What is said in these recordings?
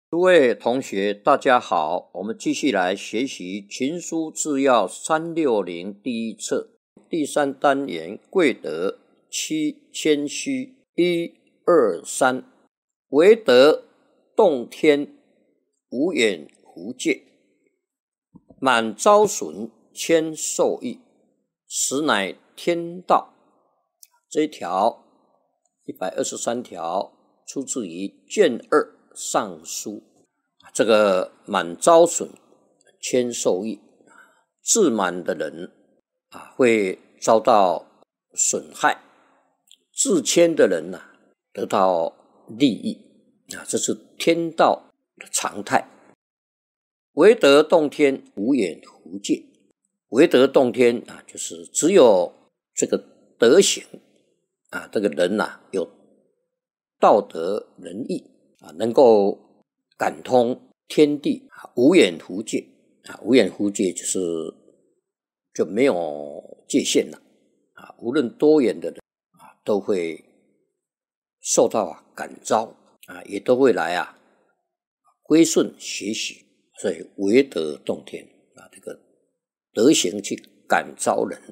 诸位同学大家好，我们继续来学习群书治要360第一册第3单元贵德7谦虚。1、2、3，唯德动天，无远弗届，满招损，谦受益，实乃天道。这一条123条出自于卷2上书。这个满招损，谦受益，自满的人会遭到损害，自谦的人得到利益，这是天道的常态。唯德动天，无远弗届。唯德动天就是只有这个德行这个人有道德仁义能够感通天地，无远弗届。无远弗届就没有界限了无论多远的人都会受到感召也都会来归顺学习。所以唯德动天这个德行去感召人。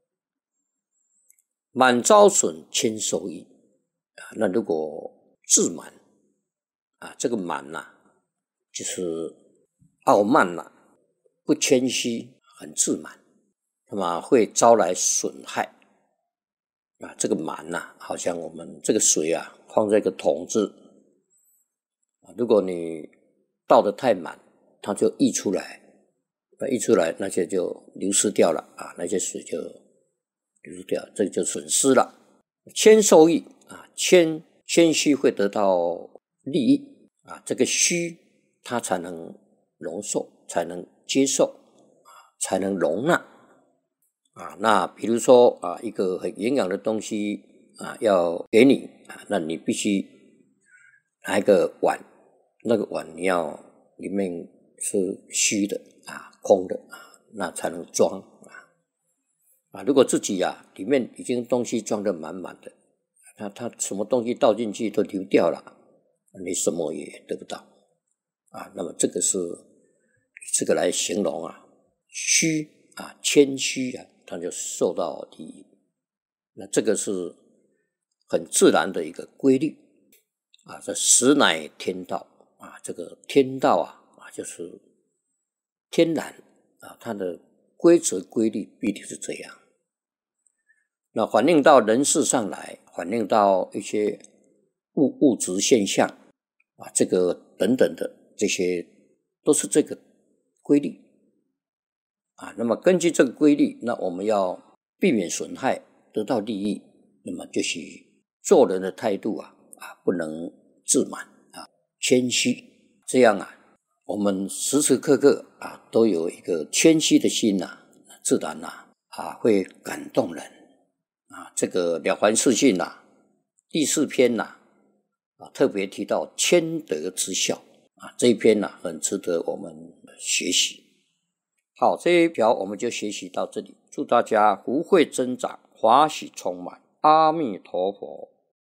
满招损，谦受益那如果自满这个满就是傲慢不谦虚，很自满，那么会招来损害这个满好像我们这个水放在一个桶子如果你倒得太满，它就溢出来，那些就流失掉了那些水就流失掉，这个就损失了。谦受益谦虚会得到利益这个虚它才能容受，才能接受才能容纳那比如说一个很营养的东西要给你那你必须拿一个碗，那个碗你要里面是虚的空的那才能装如果自己里面已经东西装得满满的，它什么东西倒进去都流掉了，你什么也得不到那么这个是这个来形容虚谦虚它就受到利益。那这个是很自然的一个规律这实乃天道这个天道就是天然它的规则规律必定是这样。那反映到人事上来，反映到一些物质现象这个等等的，这些都是这个规律那么根据这个规律，那我们要避免损害，得到利益，那么就是做人的态度不能自满谦虚，这样我们时时刻刻都有一个谦虚的心自然会感动人这个了凡四训第4篇特别提到谦德之效这一篇很值得我们学习。好，这一条我们就学习到这里，祝大家福慧增长，华喜充满，阿弥陀佛。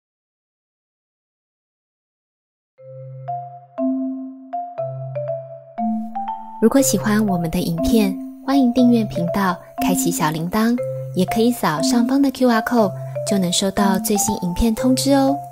如果喜欢我们的影片，欢迎订阅频道，开启小铃铛，也可以扫上方的 QR code， 就能收到最新影片通知哦。